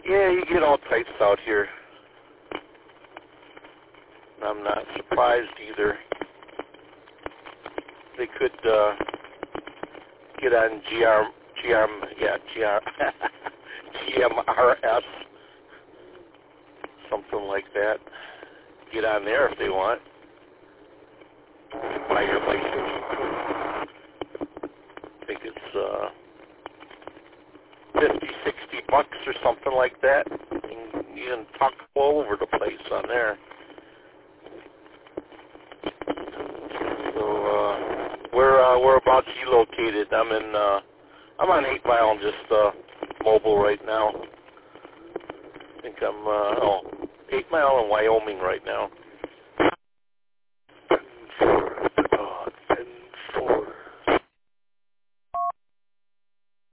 Yeah, you get all types out here. I'm not surprised either. They could get on GMRS, something like that. Get on there if they want. Buy your license. I think it's $50-$60 or something like that. You can talk all over the place on there. So whereabouts you located? I'm on 8 Mile, just mobile right now. I think I'm 8 Mile in Wyoming right now.